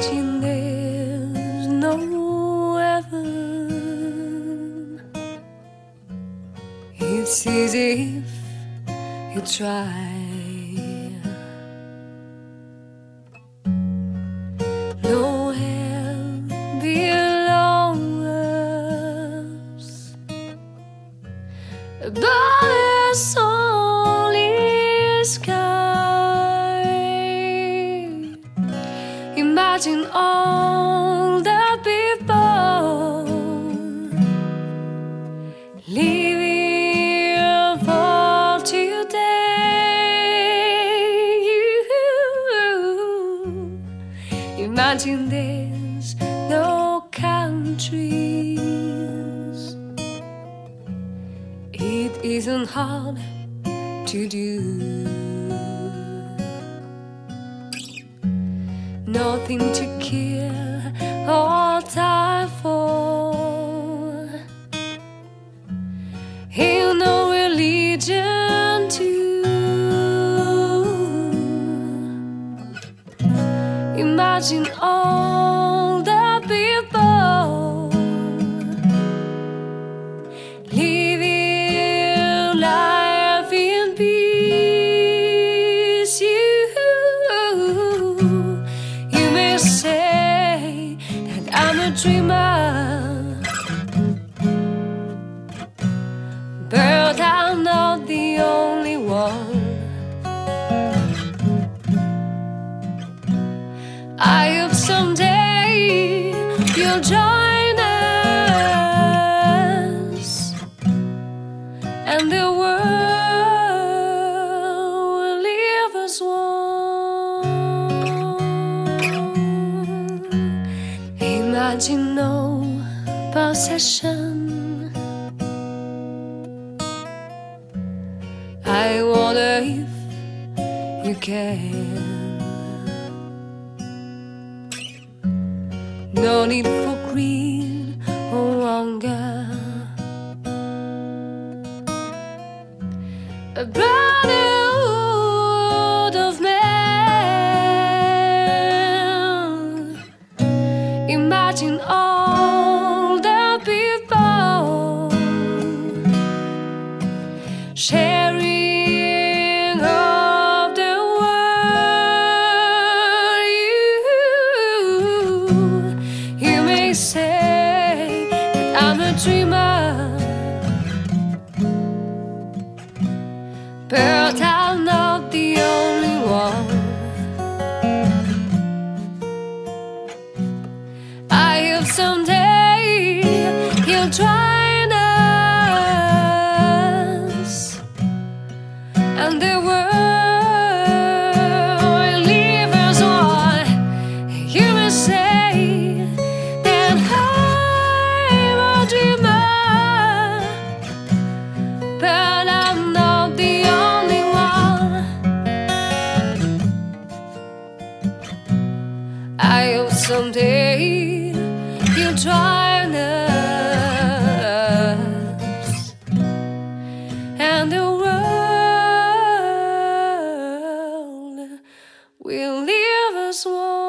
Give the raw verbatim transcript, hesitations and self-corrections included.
Imagine there's no heaven. It's easy if you try. No hell below us, but it's only sky. Imagine all the people living for today. Imagine there's no countries. It isn't hard to do. Nothing to kill or die for. Ain't no religion too. Imagine all the people living life in peace. You, you may say that I'm a dreamer, but I'm not the only one. I hope someday you'll join us, and the world will live as one. Imagine no possession. I wonder if you can. No need for greed or hunger. A brotherhood of men. Imagine all the people sharing of the world. You, you may say that I'm a dreamer, but I'm not the only one. I hope someday you'll join us, and the world will live as one. You may say that I'm a dreamer, but I'm not the only one. I hope someday you'll join us, and the world will live as one.